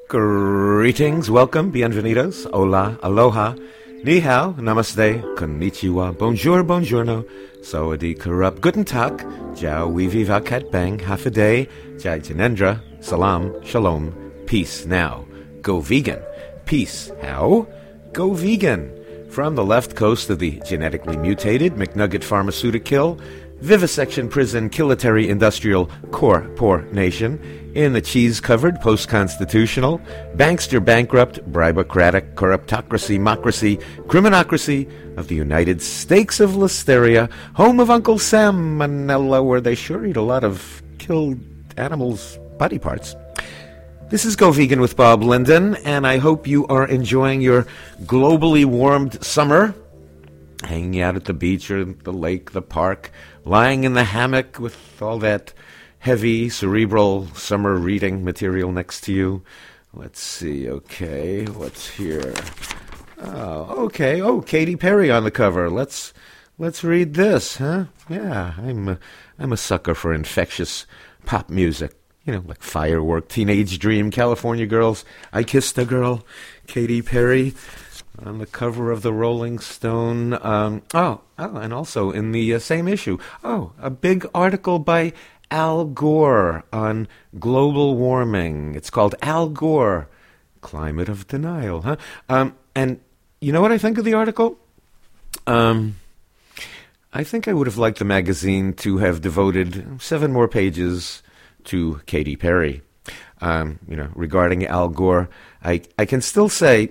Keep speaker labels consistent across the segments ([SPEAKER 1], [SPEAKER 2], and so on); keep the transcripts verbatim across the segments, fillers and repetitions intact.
[SPEAKER 1] Greetings, welcome, bienvenidos, hola, aloha, ni hao, namaste, konnichiwa, bonjour, buongiorno, sawadee karup, guten tag, jiao, we viva kat bang, half a day, jai janendra, salam, shalom, peace now. Go vegan. Peace. How? Go vegan. From the left coast of the genetically mutated McNugget Pharmaceutical, Vivisection Prison Kilitary Industrial Core Poor Nation, in the cheese-covered post-constitutional, bankster bankrupt, bribocratic, corruptocracy, mocracy, criminocracy of the United States of Listeria, home of Uncle Sam Manella, where they sure eat a lot of killed animals' body parts. This is Go Vegan with Bob Linden, and I hope you are enjoying your globally warmed summer, hanging out at the beach or the lake, the park, lying in the hammock with all that heavy, cerebral summer reading material next to you. Let's see, okay, what's here? Oh, okay, oh, Katy Perry on the cover. Let's let's read this, huh? Yeah, I'm a, I'm a sucker for infectious pop music. You know, like Firework, Teenage Dream, California Girls, I Kissed a Girl, Katy Perry, on the cover of the Rolling Stone. Um, oh, oh, and also in the uh, same issue, oh, a big article by Al Gore on global warming. It's called Al Gore, Climate of Denial, huh? Um, and you know what I think of the article? Um, I think I would have liked the magazine to have devoted seven more pages to Katy Perry. Um, you know, regarding Al Gore, I, I can still say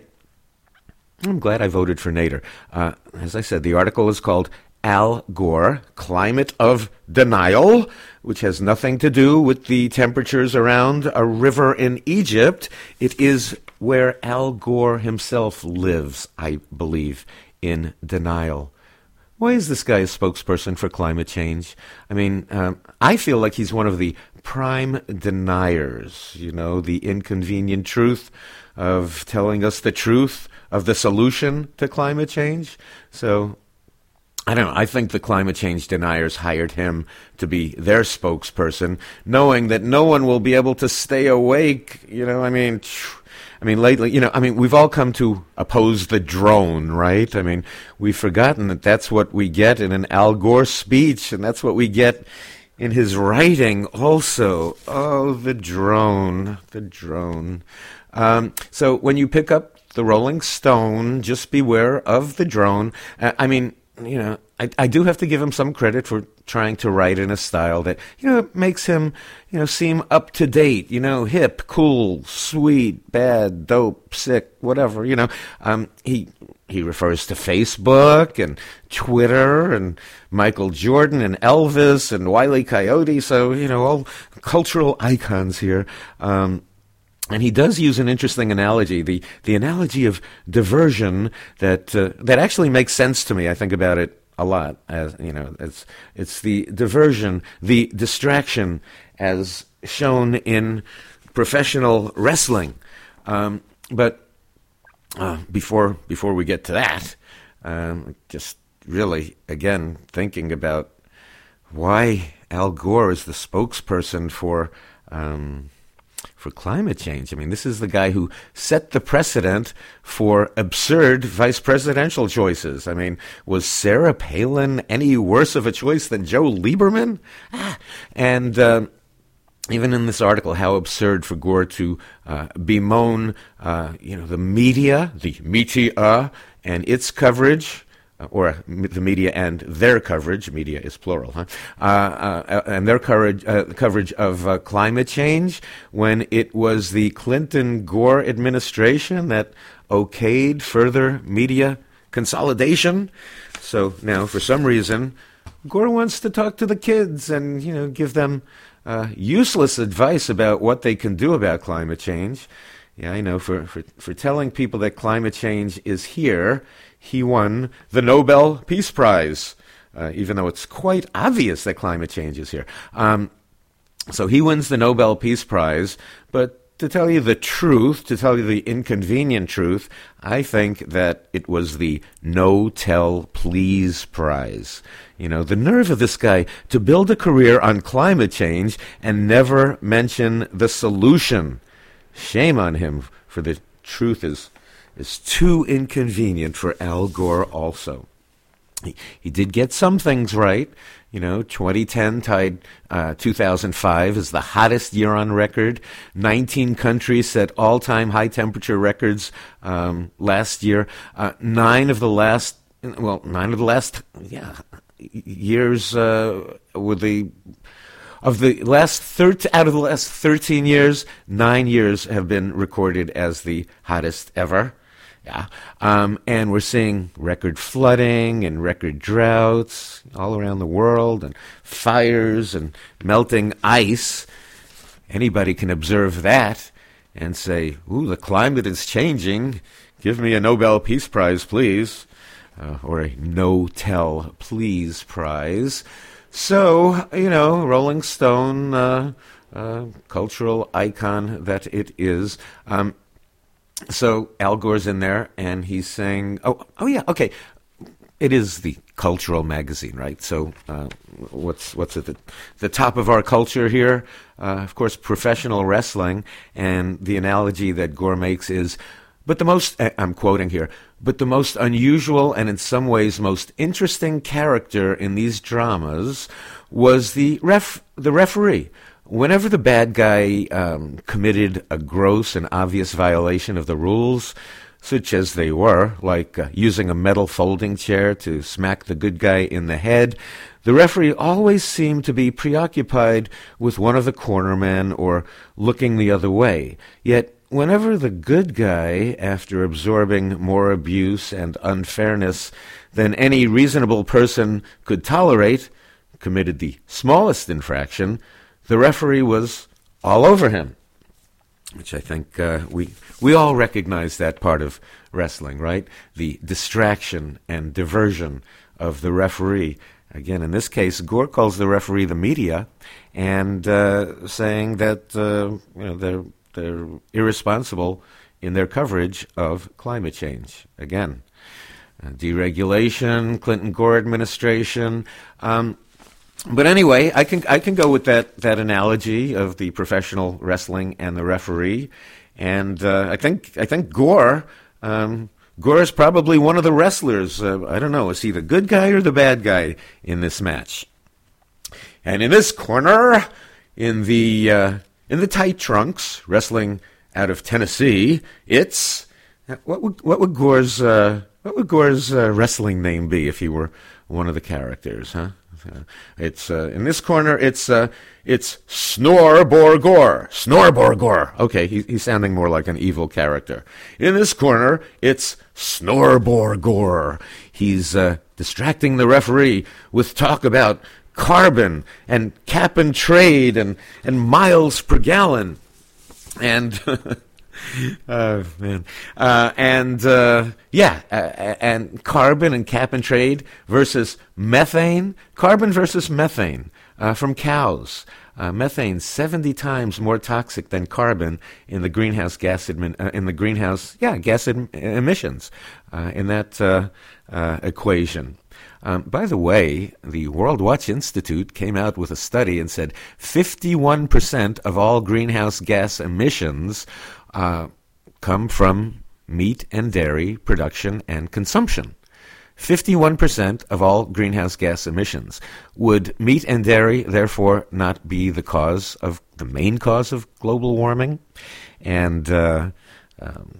[SPEAKER 1] I'm glad I voted for Nader. Uh, as I said, the article is called Al Gore, Climate of Denial, which has nothing to do with the temperatures around a river in Egypt. It is where Al Gore himself lives, I believe, in denial. Why is this guy a spokesperson for climate change? I mean, um, I feel like he's one of the prime deniers, you know, the inconvenient truth of telling us the truth of the solution to climate change. So, I don't know, I think the climate change deniers hired him to be their spokesperson, knowing that no one will be able to stay awake, you know, I mean... I mean, lately, you know, I mean, we've all come to oppose the drone, right? I mean, we've forgotten that that's what we get in an Al Gore speech, and that's what we get in his writing also. Oh, the drone, the drone. Um, so when you pick up the Rolling Stone, just beware of the drone. Uh, I mean, you know, I, I do have to give him some credit for trying to write in a style that, you know, makes him, you know, seem up to date, you know, hip, cool, sweet, bad, dope, sick, whatever, you know. Um, he he refers to Facebook and Twitter and Michael Jordan and Elvis and Wile E. Coyote, so, you know, all cultural icons here. Um, And he does use an interesting analogy, the the analogy of diversion that uh, that actually makes sense to me. I think about it a lot. As you know, it's it's the diversion, the distraction, as shown in professional wrestling. Um, but uh, before before we get to that, um, just really again thinking about why Al Gore is the spokesperson for. Um, For climate change. I mean, this is the guy who set the precedent for absurd vice presidential choices. I mean, was Sarah Palin any worse of a choice than Joe Lieberman? Ah. And uh, even in this article, how absurd for Gore to uh, bemoan, uh, you know, the media, the media, and its coverage. Or the media and their coverage, media is plural, huh? Uh, uh, and their coverage, uh, coverage of uh, climate change when it was the Clinton-Gore administration that okayed further media consolidation. So now, for some reason, Gore wants to talk to the kids and, you know, give them uh, useless advice about what they can do about climate change. Yeah, I know, for, for, for telling people that climate change is here, he won the Nobel Peace Prize, uh, even though it's quite obvious that climate change is here. Um, so he wins the Nobel Peace Prize, but to tell you the truth, to tell you the inconvenient truth, I think that it was the No Tell Please Prize. You know, the nerve of this guy to build a career on climate change and never mention the solution. shame on him, for the truth is is too inconvenient for Al Gore also. He, he did get some things right. You know, twenty ten tied uh, two thousand five as the hottest year on record. nineteen countries set all-time high-temperature records um, last year. Uh, nine of the last, well, nine of the last, yeah, years uh, were the... Of the last thirteen, out of the last thirteen years, nine years have been recorded as the hottest ever. Yeah, um, and we're seeing record flooding and record droughts all around the world, and fires and melting ice. Anybody can observe that and say, "Ooh, the climate is changing. Give me a Nobel Peace Prize, please," uh, or a No-Tell Please Prize. So, you know, Rolling Stone, uh, uh, cultural icon that it is. Um, so Al Gore's in there, and he's saying, oh, oh yeah, okay, it is the cultural magazine, right? So uh, what's what's at the, the top of our culture here? Uh, of course, professional wrestling, and the analogy that Gore makes is, but the most, I'm quoting here, but the most unusual and in some ways most interesting character in these dramas was the ref, the referee. Whenever the bad guy um, committed a gross and obvious violation of the rules, such as they were, like uh, using a metal folding chair to smack the good guy in the head, the referee always seemed to be preoccupied with one of the cornermen or looking the other way. Yet, whenever the good guy, after absorbing more abuse and unfairness than any reasonable person could tolerate, committed the smallest infraction, the referee was all over him. Which I think uh, we we all recognize that part of wrestling, right? The distraction and diversion of the referee. Again, in this case, Gore calls the referee the media, and uh, saying that uh, you know they're they're irresponsible in their coverage of climate change. Again, uh, deregulation, Clinton-Gore administration. Um, But anyway, I can I can go with that, that analogy of the professional wrestling and the referee, and uh, I think I think Gore um, Gore is probably one of the wrestlers. Uh, I don't know, is he the good guy or the bad guy in this match? And in this corner, in the uh, in the tight trunks, wrestling out of Tennessee, it's what would what would Gore's uh, what would Gore's uh, wrestling name be if he were one of the characters, huh? Uh, it's uh, in this corner. It's uh, it's Snorbor Gore. Snorbor Gore. Okay, he, he's sounding more like an evil character. In this corner, it's Snorbor Gore. He's uh, distracting the referee with talk about carbon and cap and trade and and miles per gallon, and. Oh, man. Uh, and, uh, yeah, uh, and carbon and cap and trade versus methane. Carbon versus methane uh, from cows. Uh, methane seventy times more toxic than carbon in the greenhouse gas admin, uh, in the greenhouse, yeah, gas em- emissions uh, in that uh, uh, equation. Um, by the way, the World Watch Institute came out with a study and said fifty-one percent of all greenhouse gas emissions Uh, come from meat and dairy production and consumption. fifty-one percent of all greenhouse gas emissions. Would meat and dairy, therefore, not be the cause of, the main cause of global warming? And uh, um,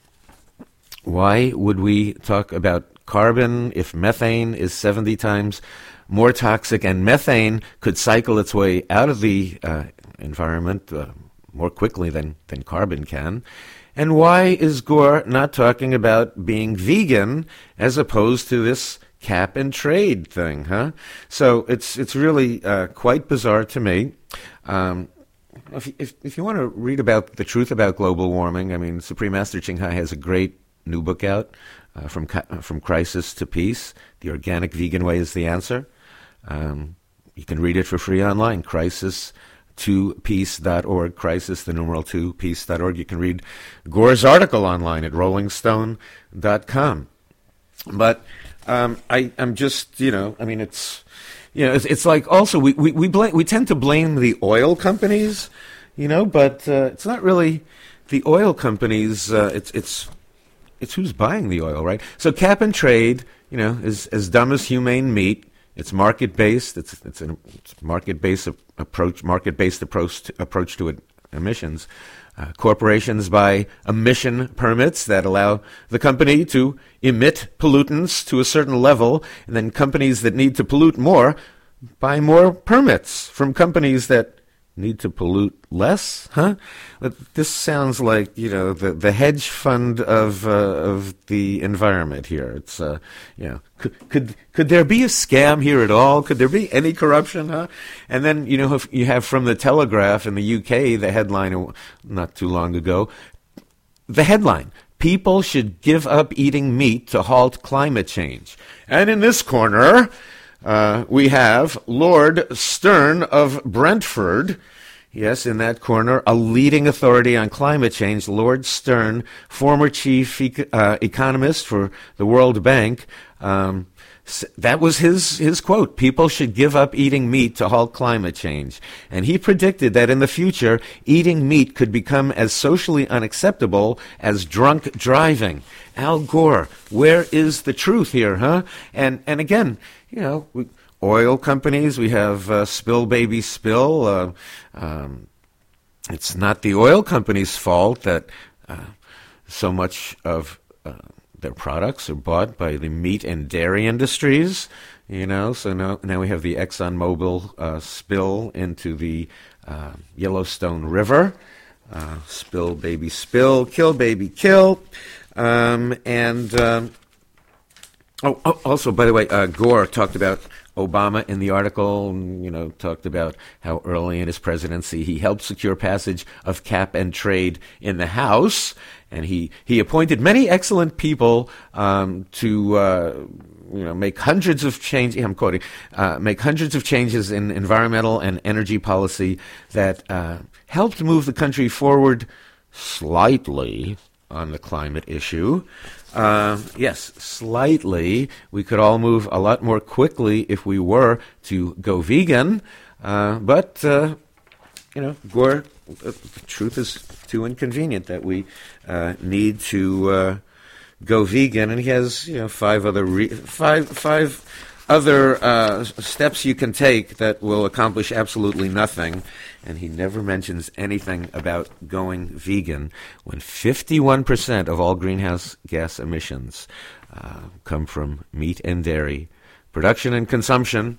[SPEAKER 1] why would we talk about carbon if methane is seventy times more toxic, and methane could cycle its way out of the uh, environment uh, more quickly than, than carbon can? And why is Gore not talking about being vegan as opposed to this cap and trade thing, huh? So it's it's really uh, quite bizarre to me. Um, if, if if you want to read about the truth about global warming, I mean, Supreme Master Ching Hai has a great new book out, uh, from from Crisis to Peace. The Organic Vegan Way is the answer. Um, you can read it for free online. Crisis. two peace dot org, crisis, the numeral two, peace dot org. You can read Gore's article online at rolling stone dot com. But um, I, I'm just, you know, I mean, it's, you know, it's, it's like also we we we, blame, we tend to blame the oil companies, you know, but uh, it's not really the oil companies, uh, it's it's it's who's buying the oil, right? So cap and trade, you know, is as dumb as humane meat. It's market based. It's it's a market based approach, market based approach to, approach to it, emissions. Uh, corporations buy emission permits that allow the company to emit pollutants to a certain level, and then companies that need to pollute more buy more permits from companies that need to pollute less, huh? But this sounds like, you know, the, the hedge fund of uh, of the environment here. It's, uh, you know, could, could could there be a scam here at all? Could there be any corruption, huh? And then, you know, if you have from the Telegraph in the U K, the headline not too long ago, the headline, people should give up eating meat to halt climate change. And in this corner, Uh, we have Lord Stern of Brentford. Yes, in that corner, a leading authority on climate change, Lord Stern, former chief e- uh, economist for the World Bank. Um, that was his, his quote. People should give up eating meat to halt climate change. And he predicted that in the future, eating meat could become as socially unacceptable as drunk driving. Al Gore, where is the truth here, huh? And, and again, you know, we, oil companies, we have uh, Spill Baby Spill. Uh, um, it's not the oil companies' fault that uh, so much of uh, their products are bought by the meat and dairy industries, you know. So now, now we have the ExxonMobil uh, spill into the uh, Yellowstone River. Uh, spill Baby Spill, Kill Baby Kill. Um, and... Um, Oh, oh, also, by the way, uh, Gore talked about Obama in the article, you know, talked about how early in his presidency he helped secure passage of cap and trade in the House, and he, he appointed many excellent people um, to, uh, you know, make hundreds of changes, I'm quoting, uh, make hundreds of changes in environmental and energy policy that uh, helped move the country forward slightly on the climate issue. Uh, yes, slightly. We could all move a lot more quickly if we were to go vegan. Uh, but, uh, you know, Gore, the truth is too inconvenient that we uh, need to uh, go vegan. And he has, you know, five other re- five five other uh, steps you can take that will accomplish absolutely nothing. And he never mentions anything about going vegan when fifty-one percent of all greenhouse gas emissions uh, come from meat and dairy production and consumption.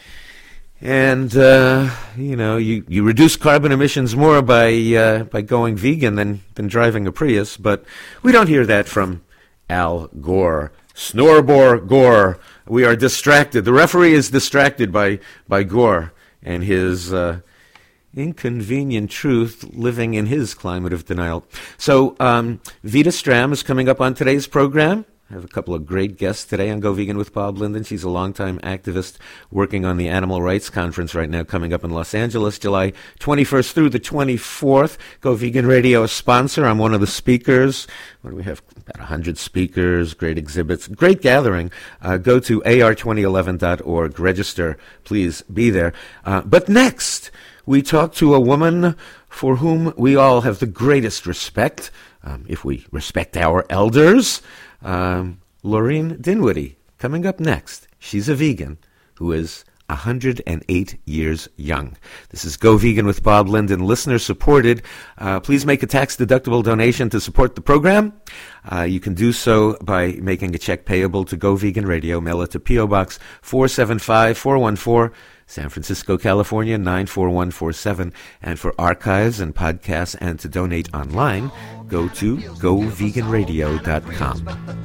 [SPEAKER 1] And, uh, you know, you, you reduce carbon emissions more by uh, by going vegan than, than driving a Prius, but we don't hear that from Al Gore. Snorbore Gore. We are distracted. The referee is distracted by, by Gore and his... Uh, inconvenient truth living in his climate of denial. So um, Vita Stram is coming up on today's program. I have a couple of great guests today on Go Vegan with Bob Linden. She's a longtime activist working on the Animal Rights Conference right now coming up in Los Angeles, July twenty-first through the twenty-fourth. Go Vegan Radio, a sponsor. I'm one of the speakers. What do we have? About one hundred speakers, great exhibits, great gathering. Uh, go to A R twenty eleven dot org. Register. Please be there. Uh, but next... we talk to a woman for whom we all have the greatest respect, um, if we respect our elders. Um, Laureen Dinwiddie, coming up next. She's a vegan who is one hundred eight years young. This is Go Vegan with Bob Linden, listener supported. Uh, please make a tax-deductible donation to support the program. Uh, you can do so by making a check payable to Go Vegan Radio. Mail it to P O. Box four seven five four one four, San Francisco, California, nine four one four seven. And for archives and podcasts and to donate online, go to go vegan radio dot com.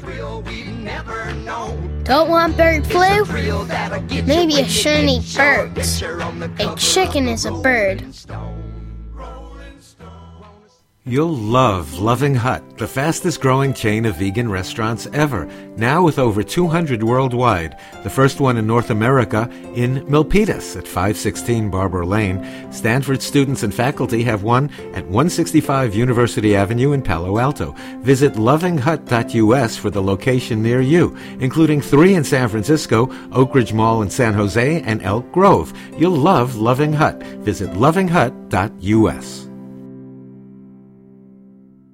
[SPEAKER 2] Don't want bird flu? Maybe you shouldn't eat birds. A chicken is a bird.
[SPEAKER 1] You'll love Loving Hut, the fastest growing chain of vegan restaurants ever, now with over two hundred worldwide. The first one in North America in Milpitas at five sixteen Barber Lane. Stanford students and faculty have one at one sixty-five University Avenue in Palo Alto. Visit loving hut dot U S for the location near you, including three in San Francisco, Oak Ridge Mall in San Jose, and Elk Grove. You'll love Loving Hut. Visit loving hut dot U S.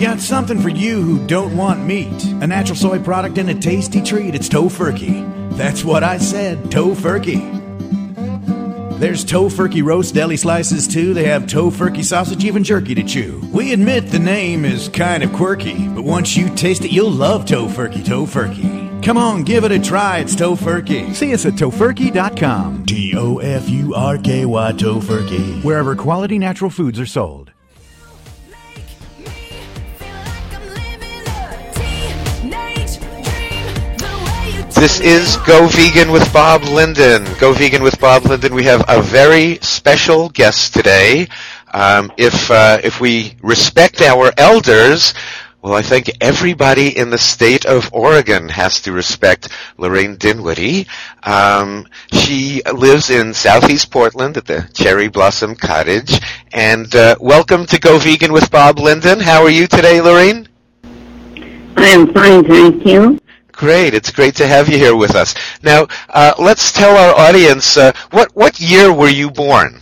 [SPEAKER 3] got something for you who don't want meat. A natural soy product and a tasty treat. It's Tofurkey. That's what I said, Tofurkey. There's Tofurkey roast deli slices too. They have Tofurkey sausage, even jerky to chew. We admit the name is kind of quirky, but once you taste it, you'll love Tofurkey. Tofurkey. Come on, give it a try. It's Tofurkey. See us at Tofurkey dot com. T O F U R K Y, Tofurkey. Wherever quality natural foods are sold.
[SPEAKER 1] This is Go Vegan with Bob Linden. Go Vegan with Bob Linden. We have a very special guest today. Um, if uh, if we respect our elders, well, I think everybody in the state of Oregon has to respect Lorraine Dinwiddie. Um, she lives in southeast Portland at the Cherry Blossom Cottage. And uh, welcome to Go Vegan with Bob Linden. How are you today, Lorraine?
[SPEAKER 4] I am fine, thank you.
[SPEAKER 1] Great. It's great to have you here with us. Now, uh, let's tell our audience, uh, what, what year were you born?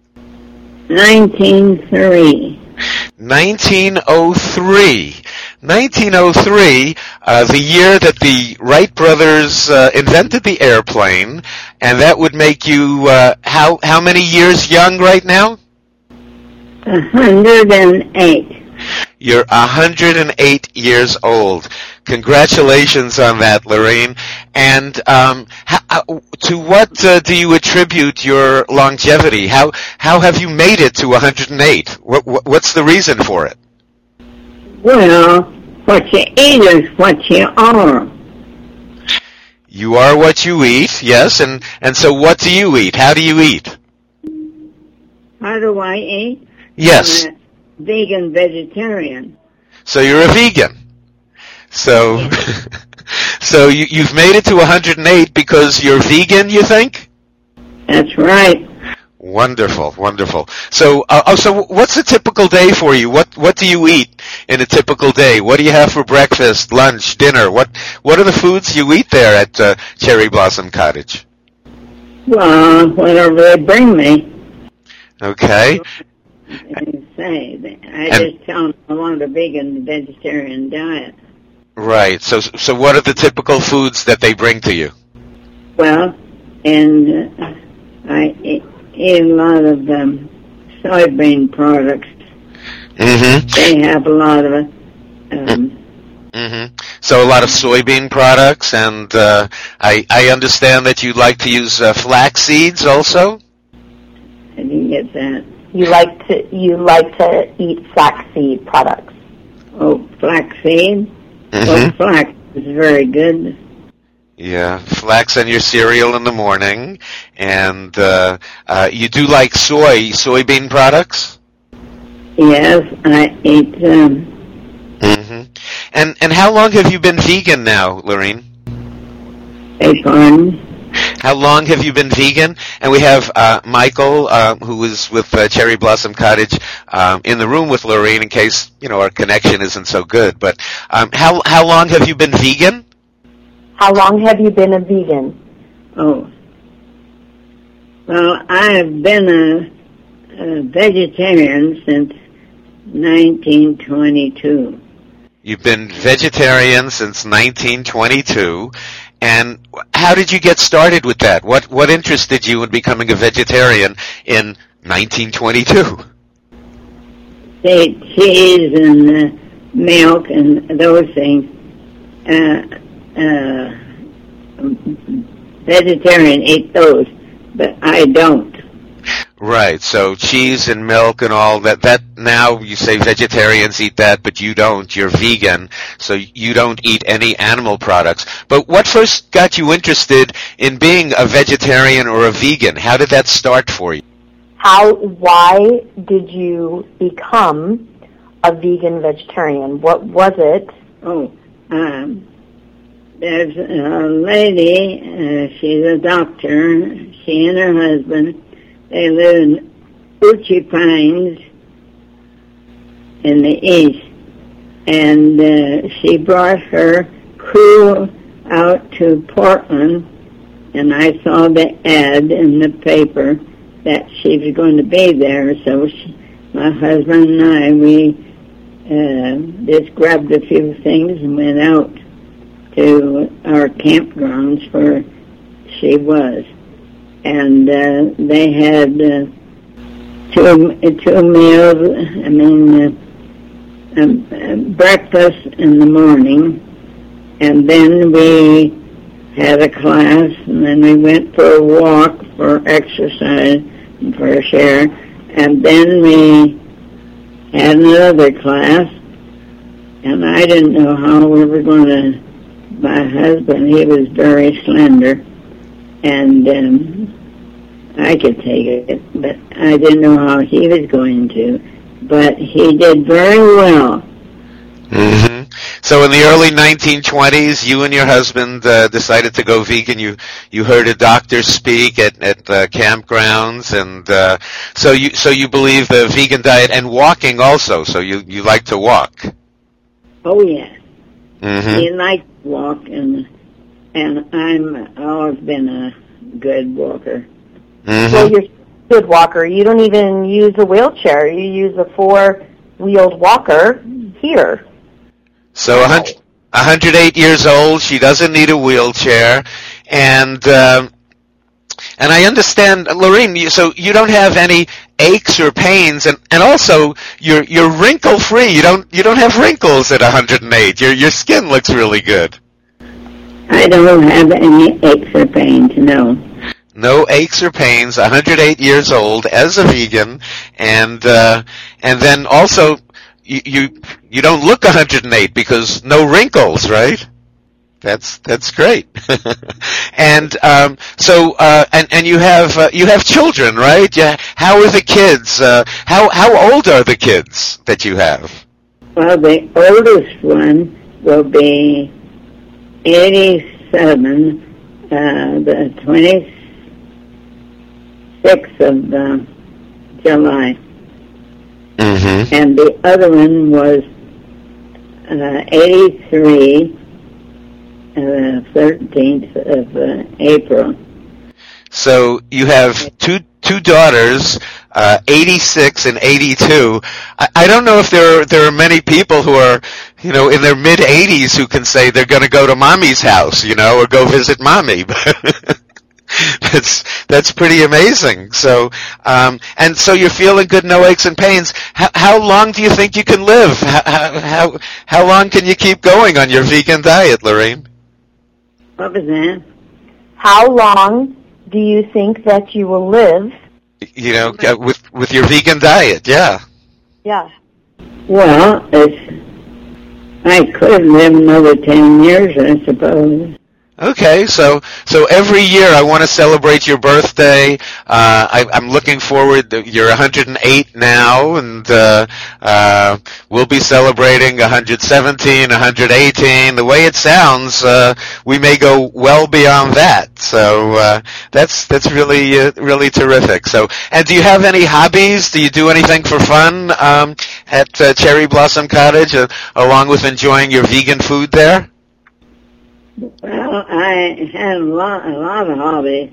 [SPEAKER 4] nineteen oh three.
[SPEAKER 1] nineteen oh three. nineteen oh three, uh, the year that the Wright brothers uh, invented the airplane, and that would make you uh, how how many years young right now?
[SPEAKER 4] A hundred and eight.
[SPEAKER 1] You're one hundred eight years old. Congratulations on that, Lorraine. And um, how, to what uh, do you attribute your longevity? How how have you made it to one hundred eight? What, what, what's the reason for it?
[SPEAKER 4] Well, what you eat is what you are.
[SPEAKER 1] You are what you eat, yes. And, and so what do you eat? How do you eat?
[SPEAKER 4] How do I eat?
[SPEAKER 1] Yes.
[SPEAKER 4] I'm a vegan vegetarian.
[SPEAKER 1] So you're a vegan. So, so you, you've made it to one hundred eight because you're vegan, you think?
[SPEAKER 4] That's right.
[SPEAKER 1] Wonderful, wonderful. So, uh, oh, so what's a typical day for you? What what do you eat in a typical day? What do you have for breakfast, lunch, dinner? What what are the foods you eat there at uh, Cherry Blossom Cottage?
[SPEAKER 4] Well, whatever they bring me.
[SPEAKER 1] Okay.
[SPEAKER 4] I say, I
[SPEAKER 1] and,
[SPEAKER 4] just tell them I want a vegan vegetarian diet.
[SPEAKER 1] Right. So, so what are the typical foods that they bring to you?
[SPEAKER 4] Well, and uh, I eat, eat a lot of um, soybean products.
[SPEAKER 1] Mm-hmm.
[SPEAKER 4] They have a lot of it. Um,
[SPEAKER 1] mm-hmm. So a lot of soybean products, and uh, I I understand that you like to use uh, flax seeds also.
[SPEAKER 4] I didn't get that.
[SPEAKER 5] You like to you like to eat flaxseed products.
[SPEAKER 4] Oh, flaxseed.
[SPEAKER 1] Mm-hmm.
[SPEAKER 4] Well, flax is very good.
[SPEAKER 1] Yeah, flax in your cereal in the morning, and uh, uh, you do like soy, soybean products?
[SPEAKER 4] Yes, I eat them.
[SPEAKER 1] Mm-hmm. And and how long have you been vegan now, Lorraine?
[SPEAKER 4] Beg pardon?
[SPEAKER 1] How long have you been vegan? And we have uh, Michael, uh, who is with uh, Cherry Blossom Cottage, um, in the room with Lorraine in case, you know, our connection isn't so good. But um, how how long have you been vegan?
[SPEAKER 5] How long have you been a vegan?
[SPEAKER 4] Oh. Well, I've been a, a vegetarian since nineteen twenty-two.
[SPEAKER 1] You've been vegetarian since nineteen twenty-two. And how did you get started with that? What what interested you in becoming a vegetarian in nineteen twenty-two?
[SPEAKER 4] Say cheese and uh, milk and those things. Uh, uh, vegetarian eat those, but I don't.
[SPEAKER 1] Right. So cheese and milk and all that. That now you say vegetarians eat that, but you don't. You're vegan, so you don't eat any animal products. But what first got you interested in being a vegetarian or a vegan? How did that start for you?
[SPEAKER 5] How? Why did you become a vegan vegetarian? What was it?
[SPEAKER 4] Oh, um, there's a lady. Uh, she's a doctor. She and her husband. They live in Uchi Pines in the east, and uh, she brought her crew out to Portland, and I saw the ad in the paper that she was going to be there, so she, my husband and I, we uh, just grabbed a few things and went out to our campgrounds where she was. And uh, they had uh, two, two meals, I mean, uh, um, uh, breakfast in the morning, and then we had a class, and then we went for a walk for exercise and fresh air, and then we had another class, and I didn't know how we were going to, my husband, he was very slender, and um, I could take it, but I didn't know how he was going to, but he did very well.
[SPEAKER 1] Mm-hmm. So in the early nineteen twenties, you and your husband uh, decided to go vegan. You you heard a doctor speak at at uh, campgrounds, and uh, so you so you believe the vegan diet and walking also. So you, you like to walk.
[SPEAKER 4] Oh yes,
[SPEAKER 1] mm-hmm.
[SPEAKER 4] He liked to walk, and and I'm always been a good walker.
[SPEAKER 1] Mm-hmm.
[SPEAKER 5] Well, you're a good walker. You don't even use a wheelchair. You use a four-wheeled walker here.
[SPEAKER 1] So one hundred eight years old, she doesn't need a wheelchair, and um, and I understand, Lorene. You, so you don't have any aches or pains, and, and also you're you're wrinkle free. You don't you don't have wrinkles at one hundred eight. Your your skin looks really good.
[SPEAKER 4] I don't have any aches or pains, no.
[SPEAKER 1] No aches or pains. one hundred eight years old as a vegan, and uh, and then also. You, you you don't look one hundred eight because no wrinkles, right? That's that's great. And um, so uh, and and you have uh, you have children, right? Yeah. How are the kids? Uh, how how old are the kids that you have?
[SPEAKER 4] Well, the oldest one will be eighty-seven, uh, the twenty-sixth of uh, July.
[SPEAKER 1] Mm-hmm.
[SPEAKER 4] And the other one was uh, eighty-three, uh, thirteenth of uh, April.
[SPEAKER 1] So you have two two daughters, uh, eighty-six and eighty-two. I, I don't know if there are, there are many people who are, you know, in their mid eighties who can say they're going to go to mommy's house, you know, or go visit mommy. That's that's pretty amazing. So, um, and so you're feeling good, no aches and pains. How, how long do you think you can live? How, how how long can you keep going on your vegan diet, Lorene?
[SPEAKER 4] What was that?
[SPEAKER 5] How long do you think that you will live?
[SPEAKER 1] You know, with with your vegan diet, yeah.
[SPEAKER 5] Yeah.
[SPEAKER 4] Well, it's, I could live another ten years, I suppose.
[SPEAKER 1] Okay, so so every year I want to celebrate your birthday. Uh, I, I'm looking forward. To, you're one hundred eight now, and uh, uh, we'll be celebrating one hundred seventeen, one hundred eighteen. The way it sounds, uh, we may go well beyond that. So uh, that's that's really uh, really terrific. So, and do you have any hobbies? Do you do anything for fun um, at uh, Cherry Blossom Cottage, uh, along with enjoying your vegan food there?
[SPEAKER 4] Well, I had a lot, a lot of hobbies.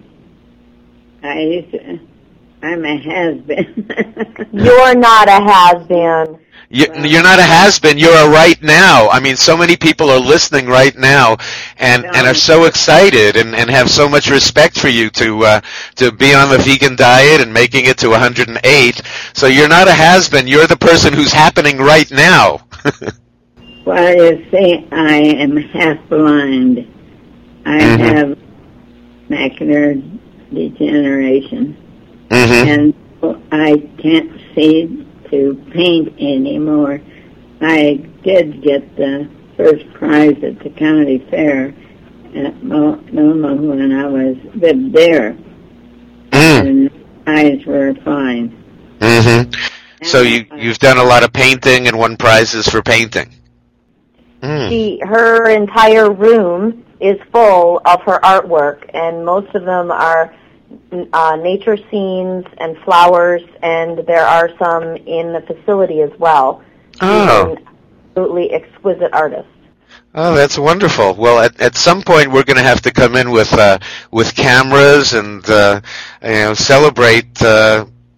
[SPEAKER 4] I used to, I'm a has-been.
[SPEAKER 5] You're not a has-been.
[SPEAKER 1] You, you're not a has-been. You're a right now. I mean, so many people are listening right now and, and are so excited and, and have so much respect for you to uh, to be on the vegan diet and making it to one hundred eight. So you're not a has-been. You're the person who's happening right now.
[SPEAKER 4] Well, you see, I am half blind. I
[SPEAKER 1] mm-hmm.
[SPEAKER 4] have macular degeneration,
[SPEAKER 1] mm-hmm.
[SPEAKER 4] and I can't see to paint anymore. I did get the first prize at the county fair at Moma when I was lived there,
[SPEAKER 1] mm.
[SPEAKER 4] and eyes were fine.
[SPEAKER 1] Mm-hmm. So you you've done a lot of painting and won prizes for painting. Mm.
[SPEAKER 5] She, her entire room is full of her artwork, and most of them are uh, nature scenes and flowers, and there are some in the facility as well.
[SPEAKER 1] Oh.
[SPEAKER 5] She's an absolutely exquisite artist.
[SPEAKER 1] Oh, that's wonderful. Well, at at some point we're going to have to come in with uh, with cameras and uh, you know celebrate uh,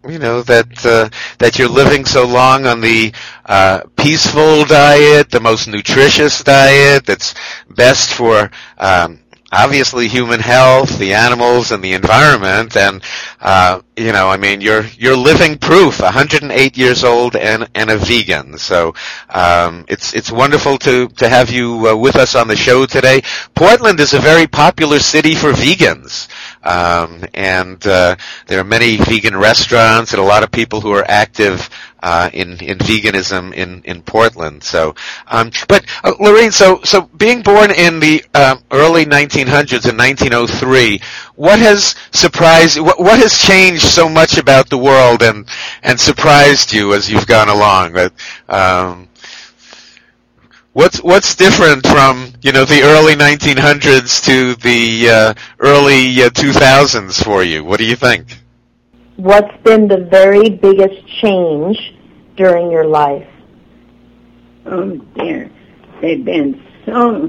[SPEAKER 1] you know, that uh, that you're living so long on the uh, peaceful diet, the most nutritious diet that's best for um, obviously human health, the animals, and the environment. And uh, you know, I mean, you're you're living proof. one hundred eight years old and and a vegan. So um, it's it's wonderful to to have you uh, with us on the show today. Portland is a very popular city for vegans. Um, and uh, there are many vegan restaurants and a lot of people who are active uh, in in veganism in in Portland. So, um, but uh, Lorraine, so so being born in the uh, early nineteen hundreds in nineteen oh three, what has surprised? What, what has changed so much about the world and and surprised you as you've gone along? That um, What's what's different from, you know, the early nineteen hundreds to the uh, early uh, two thousands for you? What do you think?
[SPEAKER 5] What's been the very biggest change during your life?
[SPEAKER 4] Oh dear, they've been so,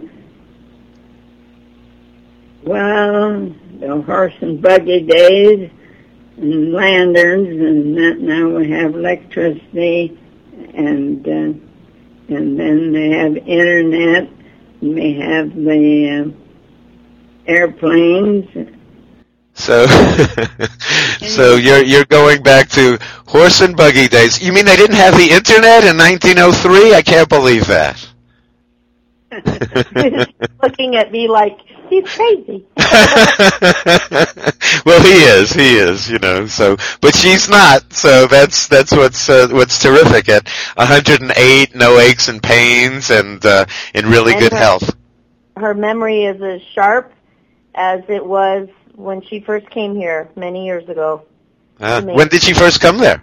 [SPEAKER 4] well, the horse and buggy days and lanterns, and that now we have electricity, and uh, and then they have internet, and we have the uh, airplanes.
[SPEAKER 1] So, so you're you're going back to horse and buggy days. You mean they didn't have the internet in nineteen oh three? I can't believe that.
[SPEAKER 5] Looking at me like he's crazy.
[SPEAKER 1] Well, he is. He is. You know. So, but she's not. So that's that's what's uh, what's terrific. At one hundred eight, no aches and pains, and uh, in really
[SPEAKER 5] and
[SPEAKER 1] good
[SPEAKER 5] her,
[SPEAKER 1] health.
[SPEAKER 5] Her memory is as sharp as it was when she first came here many years ago.
[SPEAKER 1] Uh, when did she first come there?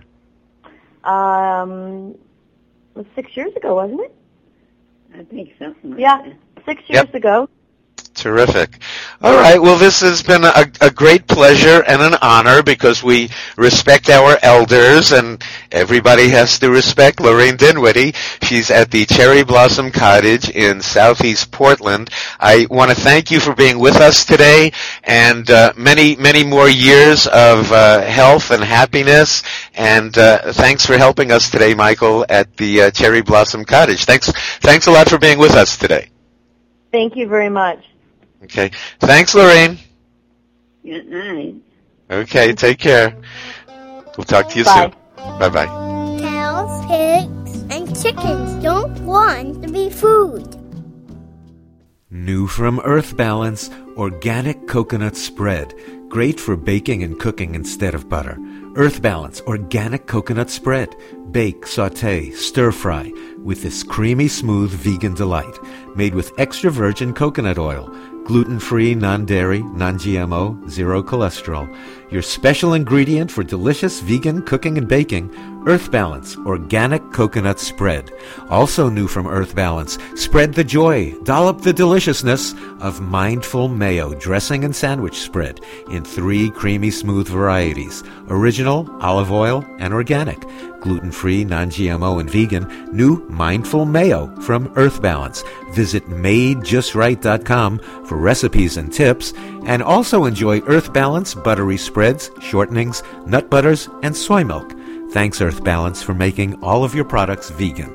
[SPEAKER 5] Um, it was six years ago, wasn't it?
[SPEAKER 4] I think something like
[SPEAKER 5] yeah,
[SPEAKER 4] that.
[SPEAKER 5] six years
[SPEAKER 1] Yep.
[SPEAKER 5] ago.
[SPEAKER 1] Terrific. All right. Well, this has been a, a great pleasure and an honor because we respect our elders, and everybody has to respect Lorraine Dinwiddie. She's at the Cherry Blossom Cottage in southeast Portland. I want to thank you for being with us today, and uh, many, many more years of uh, health and happiness. And uh, thanks for helping us today, Michael, at the uh, Cherry Blossom Cottage. Thanks, thanks a lot for being with us today.
[SPEAKER 5] Thank you very much.
[SPEAKER 1] Okay. Thanks, Lorraine.
[SPEAKER 4] Good night.
[SPEAKER 1] Okay, take care. We'll talk to you
[SPEAKER 5] Bye.
[SPEAKER 1] soon. Bye-bye.
[SPEAKER 2] Cows, pigs, and chickens don't want to be food.
[SPEAKER 3] New from Earth Balance, organic coconut spread. Great for baking and cooking instead of butter. Earth Balance organic coconut spread. Bake, saute, stir fry with this creamy smooth vegan delight. Made with extra virgin coconut oil. Gluten-free, non-dairy, non-G M O, zero cholesterol. Your special ingredient for delicious vegan cooking and baking, Earth Balance Organic Coconut Spread. Also new from Earth Balance, spread the joy, dollop the deliciousness of Mindful Mayo Dressing and Sandwich Spread in three creamy smooth varieties, original, olive oil, and organic. Gluten-free, non-G M O, and vegan, new Mindful Mayo from Earth Balance. Visit made just right dot com for recipes and tips, and also enjoy Earth Balance buttery spreads, shortenings, nut butters, and soy milk. Thanks, Earth Balance, for making all of your products vegan.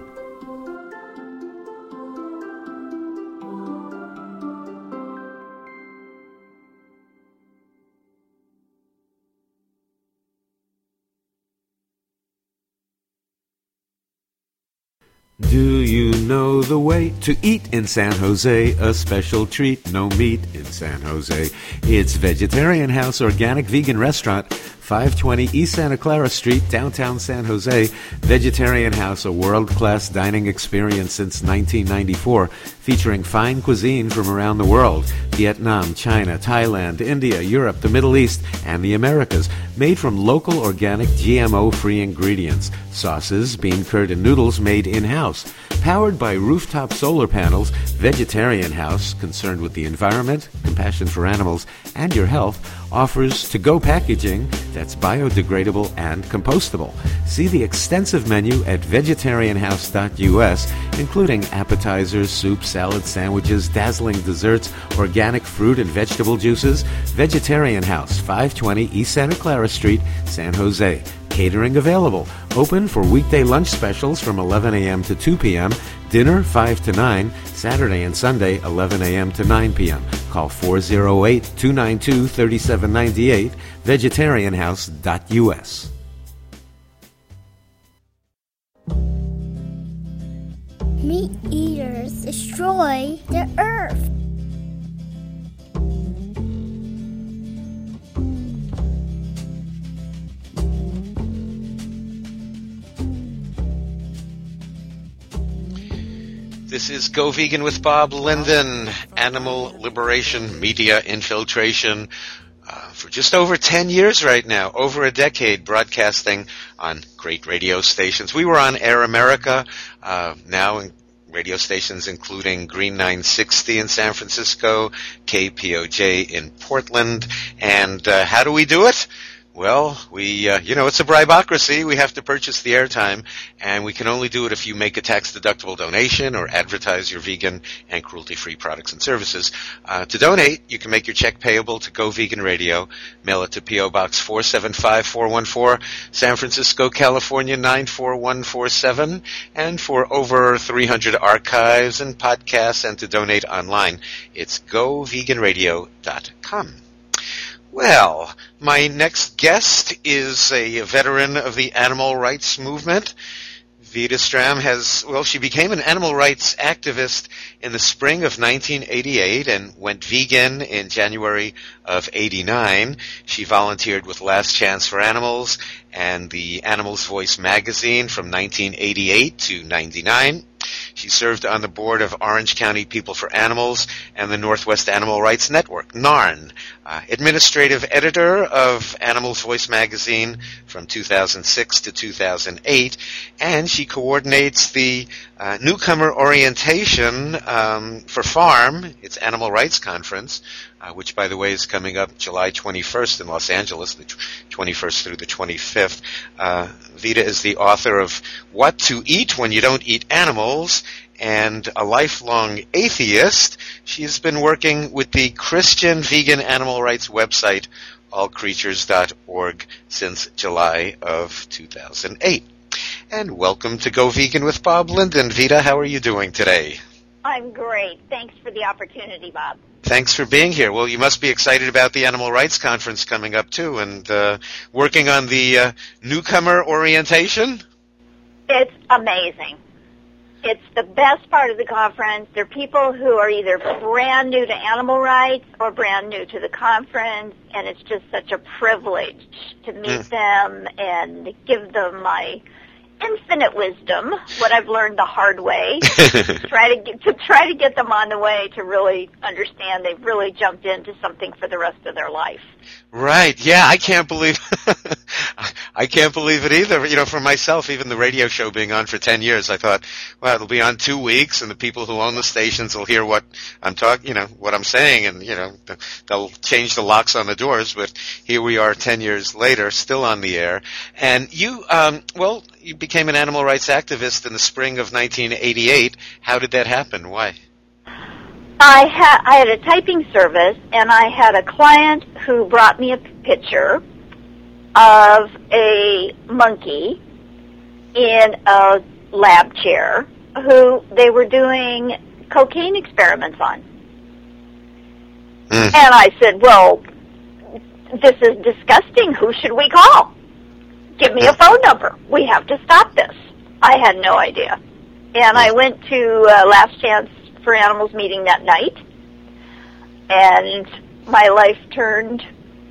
[SPEAKER 3] Do you know the way to eat in San Jose? A special treat, no meat in San Jose. It's Vegetarian House Organic Vegan Restaurant, five twenty East Santa Clara Street, downtown San Jose. Vegetarian House, a world-class dining experience since nineteen ninety-four, featuring fine cuisine from around the world. Vietnam, China, Thailand, India, Europe, the Middle East, and the Americas. Made from local, organic, G M O-free ingredients. Sauces, bean curd, and noodles made in-house. Powered by rooftop solar panels, Vegetarian House, concerned with the environment, compassion for animals, and your health, offers to-go packaging that's biodegradable and compostable. See the extensive menu at vegetarian house dot U S, including appetizers, soups, salads, sandwiches, dazzling desserts, organic fruit and vegetable juices. Vegetarian House, five twenty East Santa Clara Street, San Jose.
[SPEAKER 1] catering available. Open for weekday lunch specials from eleven a.m. to two p.m., dinner five to nine, Saturday and Sunday eleven a.m. to nine p.m. Call four oh eight, two nine two, three seven nine eight, vegetarian house dot u s.
[SPEAKER 2] Meat eaters destroy the earth.
[SPEAKER 1] This is Go Vegan with Bob Linden, animal liberation, media infiltration, uh, for just over ten years right now, over a decade, broadcasting on great radio stations. We were on Air America, uh, now in radio stations including Green nine sixty in San Francisco, K P O J in Portland, and uh, how do we do it? Well, we, uh, you know, it's a bribocracy. We have to purchase the airtime, and we can only do it if you make a tax-deductible donation or advertise your vegan and cruelty-free products and services. Uh, to donate, you can make your check payable to Go Vegan Radio, mail it to P O. Box four seven five four one four, San Francisco, California nine four one four seven, and for over three hundred archives and podcasts, and to donate online, it's go vegan radio dot com. Well, my next guest is a veteran of the animal rights movement. Vida Stram has, well, she became an animal rights activist in the spring of nineteen eighty-eight and went vegan in January of eighty-nine. She volunteered with Last Chance for Animals and the Animals Voice magazine from nineteen eighty-eight to ninety-nine. She served on the board of Orange County People for Animals and the Northwest Animal Rights Network, NARN, uh, administrative editor of Animals Voice magazine from two thousand six to two thousand eight, and she coordinates the uh, newcomer orientation um, for FARM, its Animal Rights Conference, uh, which, by the way, is coming up July twenty-first in Los Angeles, the twenty-first through the twenty-fifth. Uh, Vida is the author of What to Eat When You Don't Eat Animals, and a lifelong atheist. She has been working with the Christian vegan animal rights website, all creatures dot org, since July of two thousand eight. And welcome to Go Vegan with Bob Linden. Vida, how are you doing today?
[SPEAKER 6] I'm great. Thanks for the opportunity, Bob.
[SPEAKER 1] Thanks for being here. Well, you must be excited about the Animal Rights Conference coming up, too, and uh, working on the uh, newcomer orientation?
[SPEAKER 6] It's amazing. It's the best part of the conference. There are people who are either brand new to animal rights or brand new to the conference, and it's just such a privilege to meet mm. them and give them my infinite wisdom, what I've learned the hard way, try to get, to try to get them on the way to really understand they've really jumped into something for the rest of their life.
[SPEAKER 1] Right. Yeah, I can't believe I can't believe it either. You know, for myself, even the radio show being on for ten years, I thought, well, it'll be on two weeks, and the people who own the stations will hear what I'm talking, you know, what I'm saying, and you know, they'll change the locks on the doors. But here we are, ten years later, still on the air. And you, um, well, you became an animal rights activist in the spring of nineteen eighty-eight. How did that happen? Why?
[SPEAKER 6] I had I had a typing service, and I had a client who brought me a picture of a monkey in a lab chair who they were doing cocaine experiments on. Mm. And I said, well, this is disgusting. Who should we call? Give me a phone number. We have to stop this. I had no idea. And I went to uh, Last Chance for Animals meeting that night, and my life turned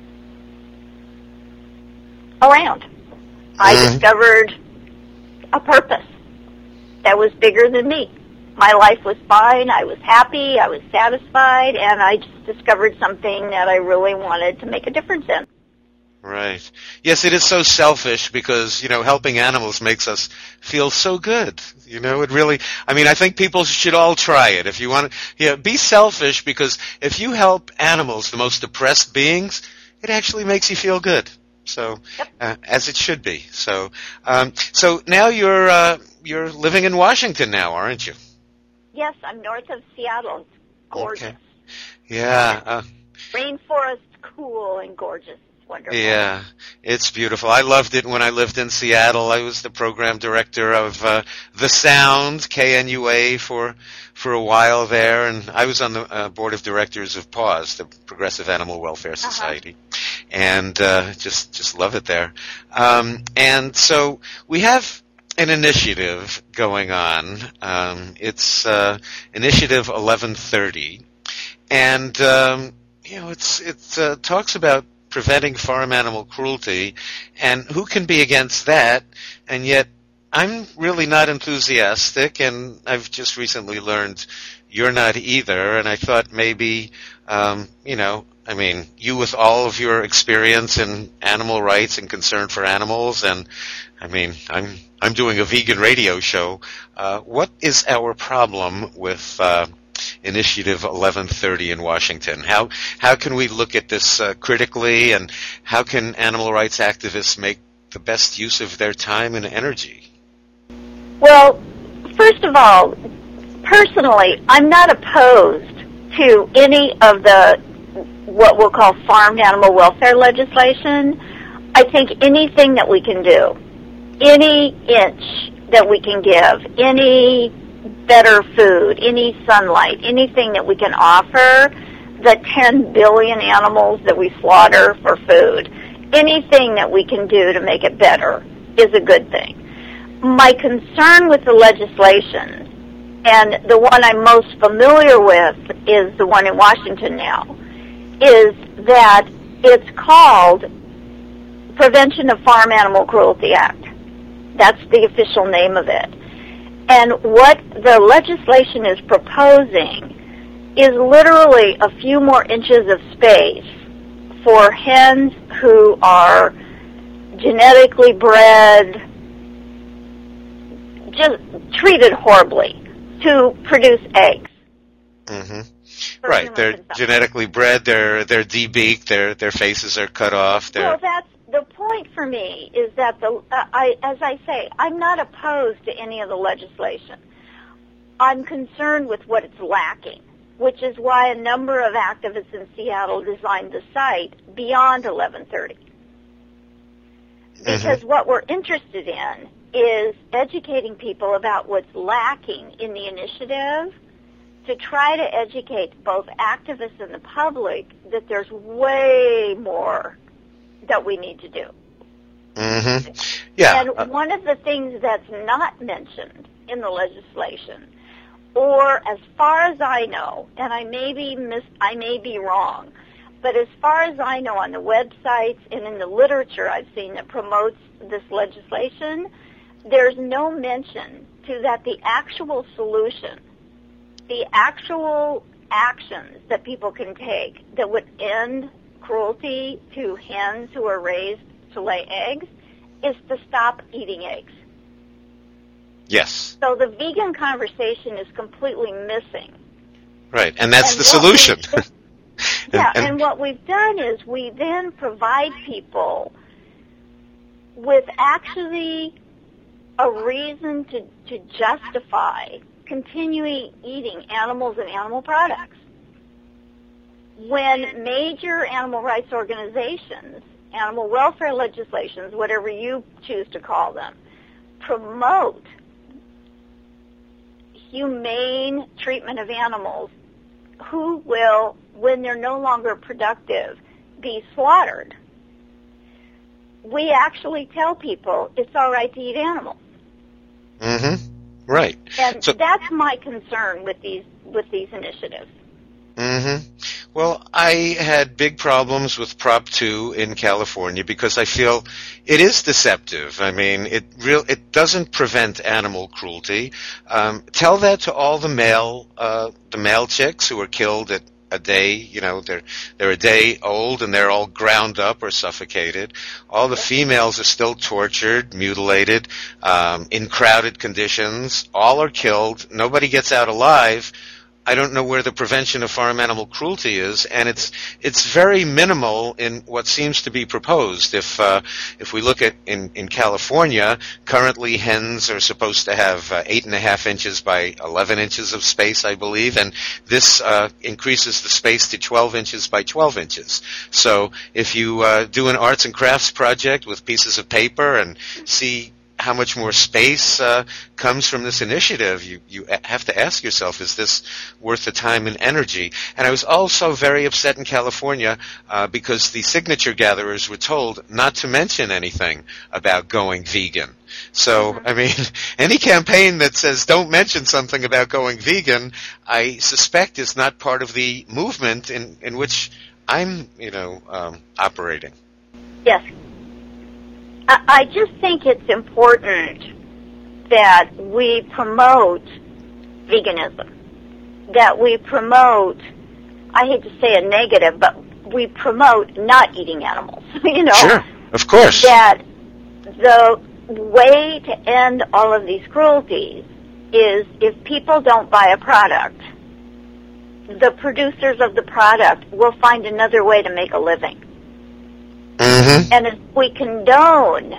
[SPEAKER 6] around. I mm-hmm. discovered a purpose that was bigger than me. My life was fine. I was happy. I was satisfied, and I just discovered something that I really wanted to make a difference in.
[SPEAKER 1] Right. Yes, it is so selfish because, you know, helping animals makes us feel so good. You know, it really, I mean, I think people should all try it. If you want to, yeah, be selfish, because if you help animals, the most oppressed beings, it actually makes you feel good. So, yep. uh, as it should be. So, um, so now you're, uh, you're living in Washington now, aren't you?
[SPEAKER 6] Yes, I'm north of Seattle. It's gorgeous.
[SPEAKER 1] Okay. Yeah. Uh,
[SPEAKER 6] Rainforest, cool and gorgeous. wonderful.
[SPEAKER 1] Yeah, it's beautiful. I loved it when I lived in Seattle. I was the program director of uh, The Sound, K N U A, for for a while there, and I was on the uh, board of directors of PAWS, the Progressive Animal Welfare Society, uh-huh. and uh, just just love it there. Um, and so we have an initiative going on. Um, it's uh, Initiative eleven thirty, and um, you know, it's it uh, talks about preventing farm animal cruelty, and who can be against that? And yet, I'm really not enthusiastic, and I've just recently learned you're not either. And I thought maybe, um, you know, I mean, you with all of your experience in animal rights and concern for animals, and I mean, I'm I'm doing a vegan radio show. Uh, what is our problem with uh, Initiative eleven thirty in Washington? How how can we look at this uh, critically, and how can animal rights activists make the best use of their time and energy?
[SPEAKER 6] Well, first of all, personally, I'm not opposed to any of the what we'll call farmed animal welfare legislation. I think anything that we can do, any inch that we can give, any better food, any sunlight, anything that we can offer the ten billion animals that we slaughter for food, anything that we can do to make it better is a good thing. My concern with the legislation, and the one I'm most familiar with is the one in Washington now, is that it's called Prevention of Farm Animal Cruelty Act. That's the official name of it. And what the legislation is proposing is literally a few more inches of space for hens who are genetically bred, just treated horribly, to produce eggs.
[SPEAKER 1] Mm-hmm. Right, they're genetically bred, they're they're debeaked, their their faces are cut off. They're...
[SPEAKER 6] Well, that's the point for me. Is that the uh, I as I say, I'm not opposed to any of the legislation. I'm concerned with what it's lacking, which is why a number of activists in Seattle designed the site beyond eleven thirty. Because mm-hmm. what we're interested in is educating people about what's lacking in the initiative, to try to educate both activists and the public that there's way more that we need to do.
[SPEAKER 1] Mm-hmm. Yeah.
[SPEAKER 6] And uh, one of the things that's not mentioned in the legislation, or as far as I know, and I may be mis- I may be wrong, but as far as I know on the websites and in the literature I've seen that promotes this legislation, there's no mention to that the actual solution, the actual actions that people can take that would end cruelty to hens who are raised to lay eggs is to stop eating eggs.
[SPEAKER 1] Yes.
[SPEAKER 6] So the vegan conversation is completely missing.
[SPEAKER 1] Right, and that's
[SPEAKER 6] and
[SPEAKER 1] the solution.
[SPEAKER 6] and, yeah,
[SPEAKER 1] and,
[SPEAKER 6] and what we've done is we then provide people with actually a reason to, to justify continuing eating animals and animal products. When major animal rights organizations, animal welfare legislations, whatever you choose to call them, promote humane treatment of animals who will, when they're no longer productive, be slaughtered, we actually tell people it's all right to eat animals.
[SPEAKER 1] Mm-hmm. Right.
[SPEAKER 6] And
[SPEAKER 1] so,
[SPEAKER 6] that's my concern with these with these initiatives.
[SPEAKER 1] Mm-hmm. Well, I had big problems with Prop two in California because I feel it is deceptive. I mean, it real it doesn't prevent animal cruelty. Um, tell that to all the male uh, the male chicks who are killed at a day, you know, they're they're a day old and they're all ground up or suffocated. All the females are still tortured, mutilated, um, in crowded conditions. All are killed. Nobody gets out alive. I don't know where the prevention of farm animal cruelty is, and it's it's very minimal in what seems to be proposed. If uh, if we look at in, in California, currently hens are supposed to have uh, eight and a half inches by eleven inches of space, I believe, and this uh, increases the space to twelve inches by twelve inches. So if you uh, do an arts and crafts project with pieces of paper and see how much more space uh, comes from this initiative, you, you have to ask yourself, is this worth the time and energy? And I was also very upset in California uh, because the signature gatherers were told not to mention anything about going vegan. So, mm-hmm. I mean, any campaign that says don't mention something about going vegan, I suspect is not part of the movement in, in which I'm, you know, um, operating.
[SPEAKER 6] Yes. I just think it's important that we promote veganism, that we promote, I hate to say a negative, but we promote not eating animals, you know.
[SPEAKER 1] Sure, of course.
[SPEAKER 6] That the way to end all of these cruelties is if people don't buy a product, the producers of the product will find another way to make a living.
[SPEAKER 1] Mm-hmm.
[SPEAKER 6] And if we condone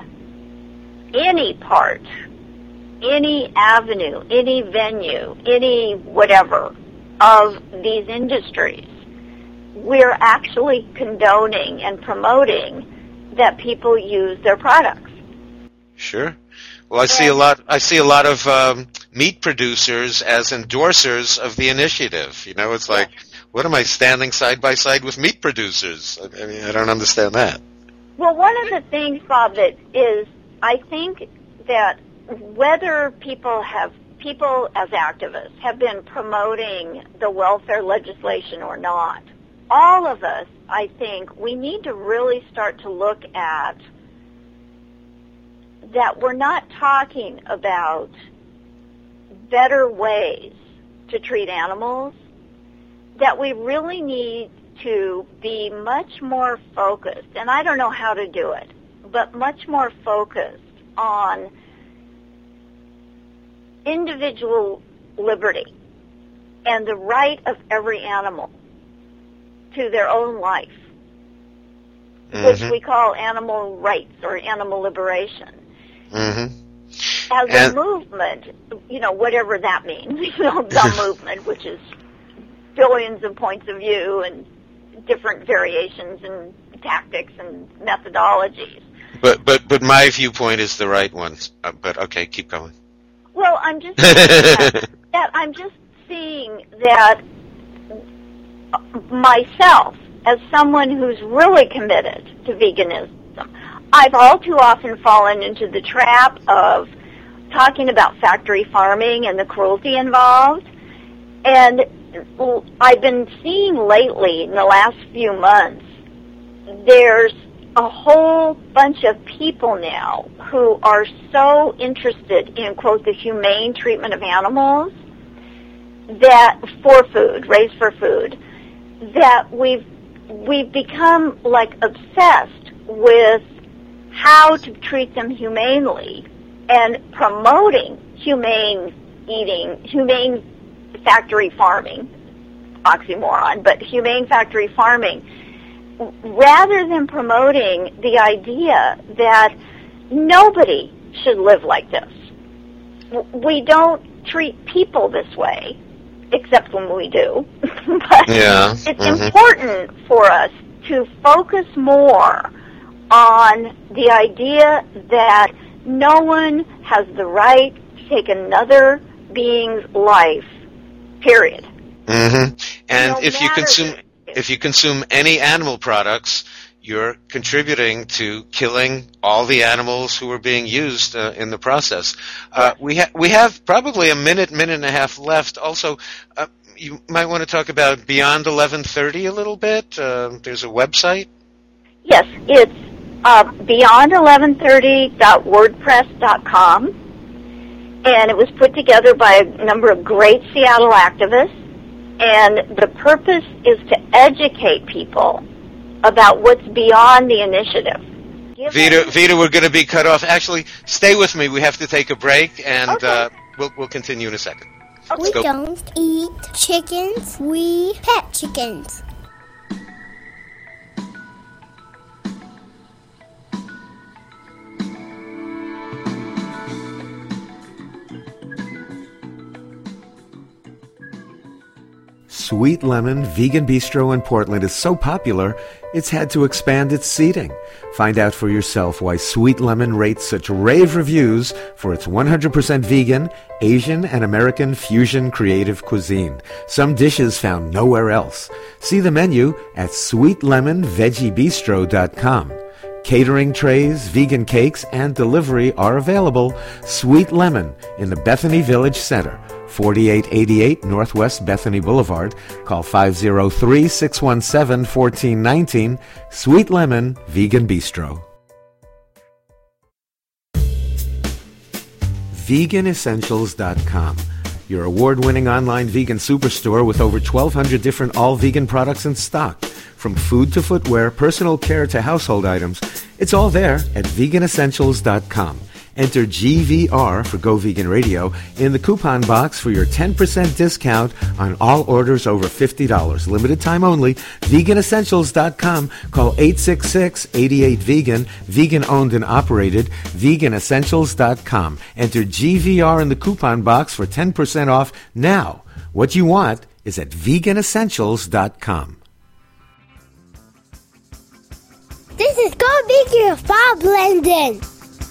[SPEAKER 6] any part, any avenue, any venue, any whatever of these industries, we're actually condoning and promoting that people use their products.
[SPEAKER 1] Sure. Well, I see a lot. I see a lot of um, meat producers as endorsers of the initiative. You know, it's like, what am I standing side by side with meat producers? I mean, I don't understand that.
[SPEAKER 6] Well, one of the things, Bob, that is, I think that whether people have, people as activists have been promoting the welfare legislation or not, all of us, I think, we need to really start to look at that we're not talking about better ways to treat animals, that we really need to be much more focused, and I don't know how to do it, but much more focused on individual liberty and the right of every animal to their own life, mm-hmm. which we call animal rights or animal liberation.
[SPEAKER 1] Mm-hmm.
[SPEAKER 6] As
[SPEAKER 1] and
[SPEAKER 6] a movement, you know, whatever that means, you know, the movement, which is billions of points of view and different variations and tactics and methodologies.
[SPEAKER 1] But but but my viewpoint is the right one. Uh, but okay, keep going.
[SPEAKER 6] Well, I'm just that, that I'm just seeing that myself as someone who's really committed to veganism. I've all too often fallen into the trap of talking about factory farming and the cruelty involved. And I've been seeing lately, in the last few months, there's a whole bunch of people now who are so interested in, quote, the humane treatment of animals that for food, raised for food, that we've we've become like obsessed with how to treat them humanely and promoting humane eating, humane factory farming, oxymoron, but humane factory farming, rather than promoting the idea that nobody should live like this. We don't treat people this way, except when we do. But
[SPEAKER 1] yeah.
[SPEAKER 6] it's
[SPEAKER 1] mm-hmm.
[SPEAKER 6] important for us to focus more on the idea that no one has the right to take another being's life, period.
[SPEAKER 1] Mm-hmm. And
[SPEAKER 6] No
[SPEAKER 1] if you
[SPEAKER 6] matter
[SPEAKER 1] consume
[SPEAKER 6] the-
[SPEAKER 1] if you consume any animal products, you're contributing to killing all the animals who are being used uh, in the process. Uh, we ha- we have probably a minute, minute and a half left. Also, uh, you might want to talk about Beyond eleven thirty a little bit. Uh, there's a website.
[SPEAKER 6] Yes, it's uh, beyond eleven thirty dot wordpress dot com, and it was put together by a number of great Seattle activists, and the purpose is to educate people about what's beyond the initiative. Given
[SPEAKER 1] Vita, Vita, we're going to be cut off. Actually, stay with me. We have to take a break, and
[SPEAKER 6] Okay.
[SPEAKER 1] uh, we'll we'll continue in a second.
[SPEAKER 2] We don't eat chickens. We pet chickens.
[SPEAKER 1] Sweet Lemon Vegan Bistro in Portland is so popular, it's had to expand its seating. Find out for yourself why Sweet Lemon rates such rave reviews for its one hundred percent vegan, Asian, and American fusion creative cuisine. Some dishes found nowhere else. See the menu at sweet lemon veggie bistro dot com. Catering trays, vegan cakes, and delivery are available. Sweet Lemon in the Bethany Village Center, forty-eight eighty-eight Northwest Bethany Boulevard. Call five oh three, six one seven, one four one nine. Sweet Lemon Vegan Bistro. vegan essentials dot com, your award-winning online vegan superstore with over twelve hundred different all-vegan products in stock. From food to footwear, personal care to household items, it's all there at vegan essentials dot com. Enter G V R for Go Vegan Radio in the coupon box for your ten percent discount on all orders over fifty dollars. Limited time only. vegan essentials dot com. Call eight six six, eight eight, vegan. Vegan owned and operated. vegan essentials dot com. Enter G V R in the coupon box for ten percent off now. What you want is at vegan essentials dot com.
[SPEAKER 2] This is Go Vegan with Bob Linden.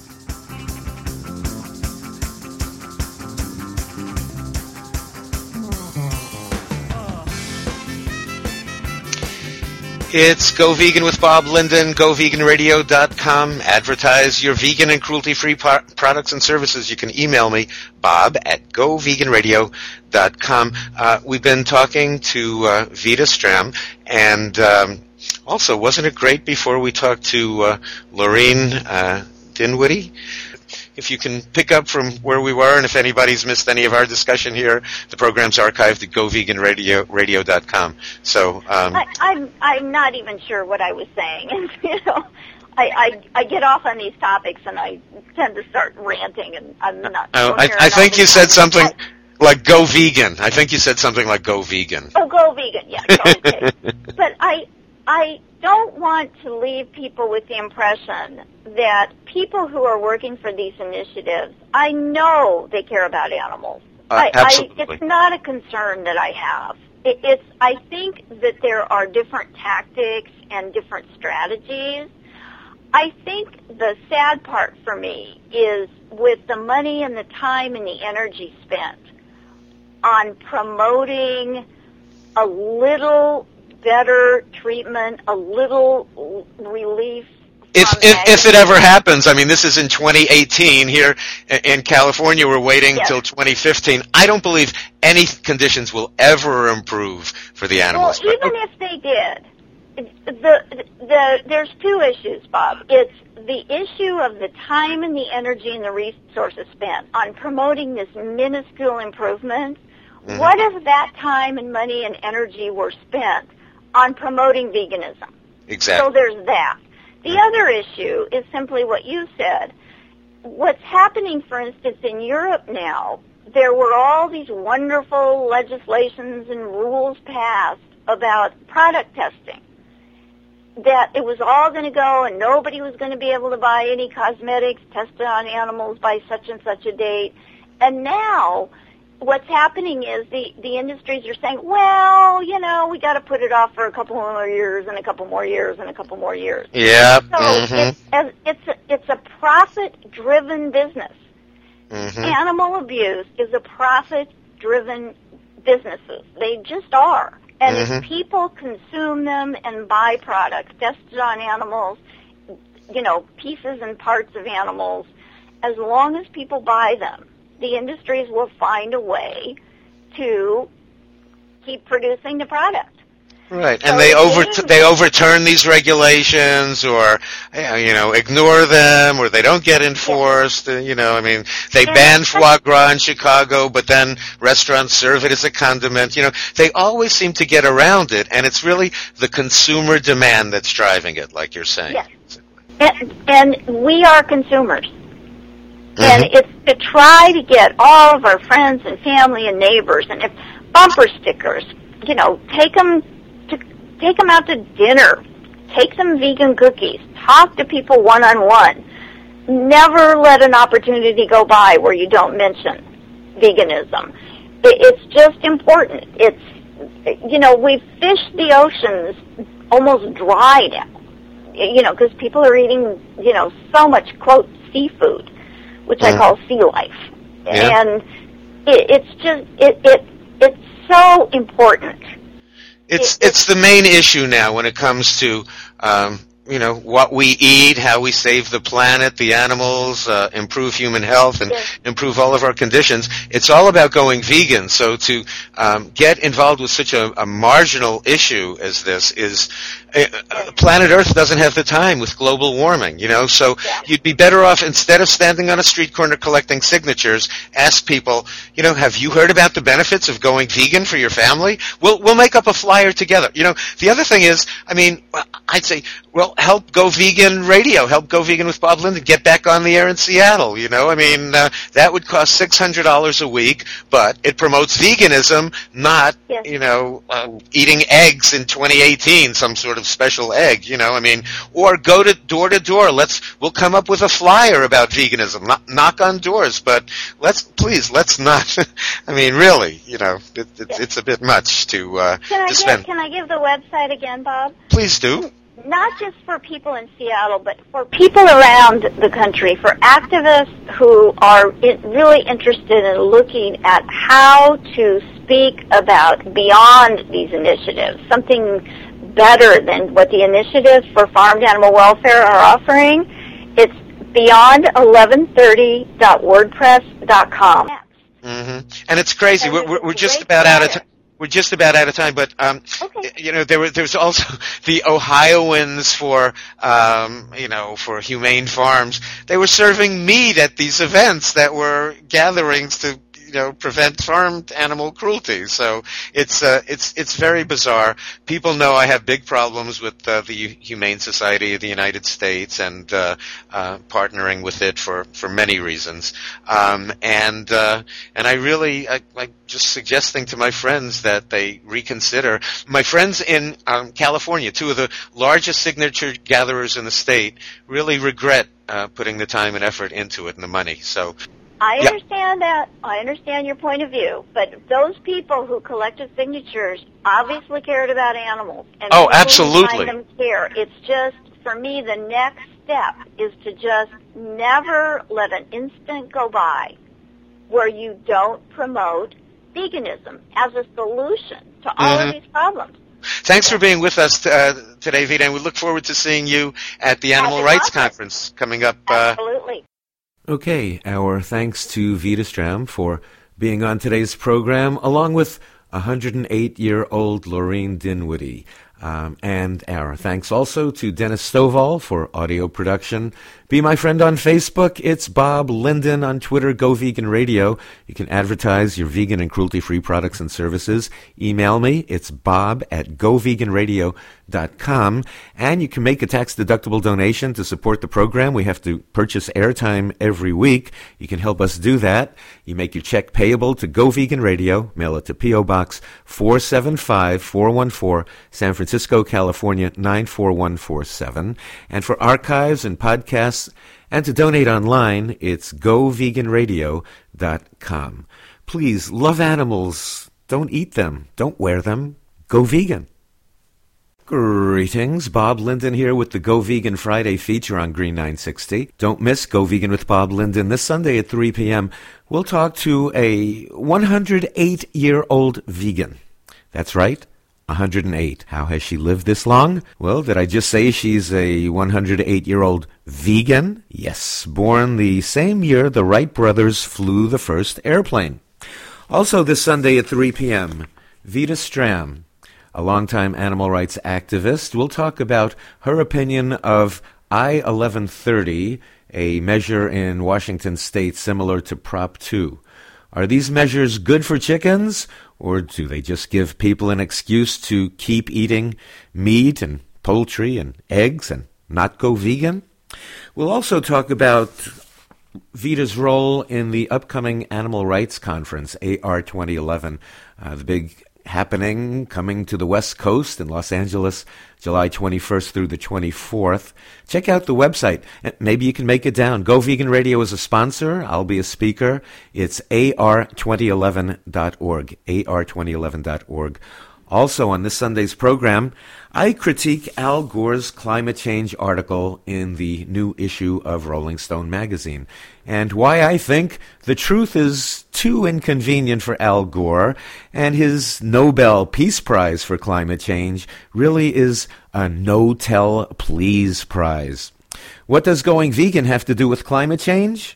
[SPEAKER 1] It's Go Vegan with Bob Linden, go vegan radio dot com. Advertise your vegan and cruelty-free po- products and services. You can email me, bob at go vegan radio dot com. Uh, we've been talking to uh, Vita Stram, and um, also, wasn't it great before we talked to uh, Lorene uh, Dinwiddie? If you can pick up from where we were, and if anybody's missed any of our discussion here, the program's archived at go vegan radio dot com. So um,
[SPEAKER 6] I, I'm I'm not even sure what I was saying. you know, I, I I get off on these topics and I tend to start ranting, and I'm not.
[SPEAKER 1] Oh, I, I think you said something like "Go Vegan." I think you said something like "Go Vegan."
[SPEAKER 6] Oh, Go Vegan. Yeah. Okay. But I I don't want to leave people with the impression that people who are working for these initiatives, I know they care about animals.
[SPEAKER 1] Uh,
[SPEAKER 6] I,
[SPEAKER 1] absolutely.
[SPEAKER 6] I, it's not a concern that I have. It, it's, I think that there are different tactics and different strategies. I think the sad part for me is with the money and the time and the energy spent on promoting a little better treatment, a little relief.
[SPEAKER 1] If, if if it ever happens, I mean, this is in twenty eighteen here in California. We're waiting
[SPEAKER 6] yes.
[SPEAKER 1] till twenty fifteen. I don't believe any conditions will ever improve for the animals.
[SPEAKER 6] Well, even if they did, the the there's two issues, Bob. It's the issue of the time and the energy and the resources spent on promoting this minuscule improvement. Mm-hmm. What if that time and money and energy were spent on promoting veganism?
[SPEAKER 1] Exactly.
[SPEAKER 6] So there's that. The other issue is simply what you said. What's happening, for instance, in Europe now, there were all these wonderful legislations and rules passed about product testing, that it was all going to go and nobody was going to be able to buy any cosmetics tested on animals by such and such a date. And now what's happening is the, the industries are saying, well, you know, we got to put it off for a couple more years and a couple more years and a couple more years.
[SPEAKER 1] Yeah.
[SPEAKER 6] So
[SPEAKER 1] mm-hmm.
[SPEAKER 6] it's, as, it's, a, it's a profit-driven business.
[SPEAKER 1] Mm-hmm.
[SPEAKER 6] Animal abuse is a profit-driven businesses. They just are. And
[SPEAKER 1] mm-hmm.
[SPEAKER 6] if people consume them and buy products tested on animals, you know, pieces and parts of animals, as long as people buy them, the industries will find a way to keep producing the product.
[SPEAKER 1] Right,
[SPEAKER 6] So
[SPEAKER 1] and they over
[SPEAKER 6] it is-
[SPEAKER 1] they overturn these regulations, or you know, ignore them, or they don't get enforced. You know, I mean, they
[SPEAKER 6] Yeah.
[SPEAKER 1] ban foie gras in Chicago, but then restaurants serve it as a condiment. You know, they always seem to get around it, and it's really the consumer demand that's driving it, like you're saying.
[SPEAKER 6] Yes. And, and we are consumers. Mm-hmm. And it's to try to get all of our friends and family and neighbors, and if bumper stickers, you know, take them to take them out to dinner, take some vegan cookies, talk to people one-on-one. Never let an opportunity go by where you don't mention veganism. It's just important. It's, you know, we've fished the oceans almost dry now, you know, because people are eating, you know, so much, quote, seafood, which mm. I call sea life.
[SPEAKER 1] Yeah.
[SPEAKER 6] And it, it's just, it, it it's so important.
[SPEAKER 1] It's,
[SPEAKER 6] it,
[SPEAKER 1] it's the main issue now when it comes to, um, you know, what we eat, how we save the planet, the animals, uh, improve human health, and
[SPEAKER 6] yes.
[SPEAKER 1] improve all of our conditions. It's all about going vegan. So to um, get involved with such a, a marginal issue as this is, uh, uh, planet Earth doesn't have the time with global warming, you know. So
[SPEAKER 6] yeah.
[SPEAKER 1] you'd be better off, instead of standing on a street corner collecting signatures, ask people, you know, have you heard about the benefits of going vegan for your family? We'll we'll make up a flyer together. You know, the other thing is, I mean, I'd say, well, help Go Vegan Radio, help Go Vegan with Bob Linden get back on the air in Seattle, you know. I mean, uh, that would cost six hundred dollars a week, but it promotes veganism, not,
[SPEAKER 6] yes.
[SPEAKER 1] you know, uh, eating eggs in twenty eighteen, some sort of special egg, you know. I mean, or go to door to door. Let's, we'll come up with a flyer about veganism, not, knock on doors, but let's, please, let's not, I mean, really, you know, it, it's,
[SPEAKER 6] yes.
[SPEAKER 1] it's a bit much to, uh,
[SPEAKER 6] can I
[SPEAKER 1] to spend.
[SPEAKER 6] Give, can I give the website again, Bob?
[SPEAKER 1] Please do.
[SPEAKER 6] Not just for people in Seattle, but for people around the country, for activists who are really interested in looking at how to speak about beyond these initiatives, something better than what the Initiative for Farmed Animal Welfare are offering. It's beyond eleven thirty dot wordpress dot com.
[SPEAKER 1] Mm-hmm. And it's crazy.
[SPEAKER 6] And
[SPEAKER 1] we're we're, we're just
[SPEAKER 6] great
[SPEAKER 1] about out of
[SPEAKER 6] flyer.
[SPEAKER 1] time. We're just about out of time, but um,
[SPEAKER 6] okay.
[SPEAKER 1] you know, there was there's also the Ohioans for um, you know, for Humane Farms. They were serving meat at these events that were gatherings to, you know, prevent farmed animal cruelty. So it's uh, it's it's very bizarre. People know I have big problems with uh, the Humane Society of the United States and uh, uh, partnering with it for, for many reasons. Um, and uh, and I really I, I just suggesting to my friends that they reconsider. My friends in um, California, two of the largest signature gatherers in the state, really regret uh, putting the time and effort into it and the money. So.
[SPEAKER 6] I
[SPEAKER 1] Yep.
[SPEAKER 6] understand that. I understand your point of view. But those people who collected signatures obviously cared about animals. And
[SPEAKER 1] Oh,
[SPEAKER 6] people who
[SPEAKER 1] absolutely.
[SPEAKER 6] find them care. It's just, for me, the next step is to just never let an instant go by where you don't promote veganism as a solution to all
[SPEAKER 1] Mm-hmm.
[SPEAKER 6] of these problems.
[SPEAKER 1] Thanks for being with us uh, today, Vita, and we look forward to seeing you at the Animal
[SPEAKER 6] Happy
[SPEAKER 1] Rights
[SPEAKER 6] Conference.
[SPEAKER 1] Conference coming up. Uh,
[SPEAKER 6] Absolutely.
[SPEAKER 1] Okay, our thanks to Vita Stram for being on today's program, along with one hundred eight-year-old Laureen Dinwiddie. Um, and our thanks also to Dennis Stovall for audio production. Be my friend on Facebook. It's Bob Linden. On Twitter, Go Vegan Radio. You can advertise your vegan and cruelty-free products and services. Email me. It's bob at go vegan radio dot com. And you can make a tax-deductible donation to support the program. We have to purchase airtime every week. You can help us do that. You make your check payable to Go Vegan Radio. Mail it to P O. Box four seven five four one four, San Francisco, California, nine four one four seven. And for archives and podcasts and to donate online, it's go vegan radio dot com. Please, love animals. Don't eat them. Don't wear them. Go vegan. Greetings, Bob Linden here with the Go Vegan Friday feature on Green nine sixty. Don't miss Go Vegan with Bob Linden this Sunday at three p.m. We'll talk to a one hundred eight-year-old vegan. That's right, one hundred eight. How has she lived this long? Well, did I just say she's a one hundred eight-year-old vegan? Yes, born the same year the Wright brothers flew the first airplane. Also this Sunday at three p.m., Vita Stram, a longtime animal rights activist, will talk about her opinion of I eleven thirty, a measure in Washington state similar to Prop two. Are these measures good for chickens, or do they just give people an excuse to keep eating meat and poultry and eggs and not go vegan? We'll also talk about Vita's role in the upcoming Animal Rights Conference, A R twenty eleven, uh, the big happening coming to the West Coast in Los Angeles, July twenty-first through the twenty-fourth. Check out the website. Maybe you can make it down. Go Vegan Radio is a sponsor. I'll be a speaker. It's A R twenty eleven dot org, A R twenty eleven dot org. Also on this Sunday's program, I critique Al Gore's climate change article in the new issue of Rolling Stone magazine, and why I think the truth is too inconvenient for Al Gore, and his Nobel Peace Prize for climate change really is a no-tell please prize. What does going vegan have to do with climate change?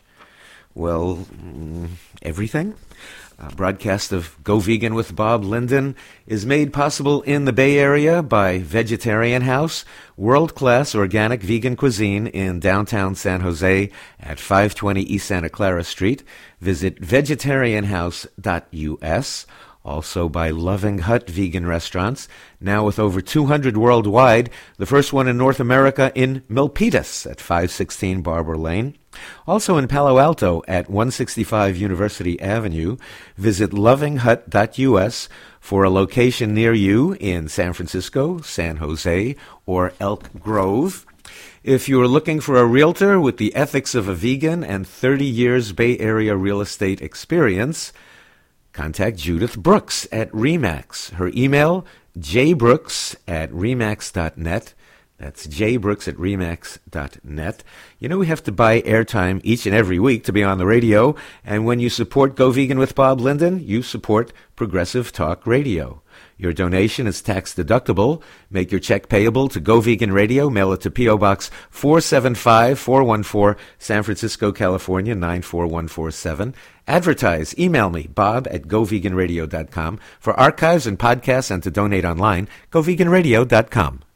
[SPEAKER 1] Well, mm, everything. A broadcast of Go Vegan with Bob Linden is made possible in the Bay Area by Vegetarian House, world-class organic vegan cuisine in downtown San Jose at five twenty East Santa Clara Street. Visit vegetarian house dot U S. Also by Loving Hut Vegan Restaurants, now with over two hundred worldwide, the first one in North America in Milpitas at five sixteen Barber Lane. Also in Palo Alto at one sixty-five University Avenue. Visit loving hut dot U S for a location near you in San Francisco, San Jose, or Elk Grove. If you're looking for a realtor with the ethics of a vegan and thirty years Bay Area real estate experience, contact Judith Brooks at RE/MAX. Her email, jbrooks at remax dot net. That's jbrooks at remax dot net. You know, we have to buy airtime each and every week to be on the radio, and when you support Go Vegan with Bob Linden, you support Progressive Talk Radio. Your donation is tax deductible. Make your check payable to Go Vegan Radio. Mail it to P O. Box four seven five four one four, San Francisco, California, nine four one four seven. Advertise. Email me, bob at go vegan radio dot com. For archives and podcasts and to donate online, go vegan radio dot com.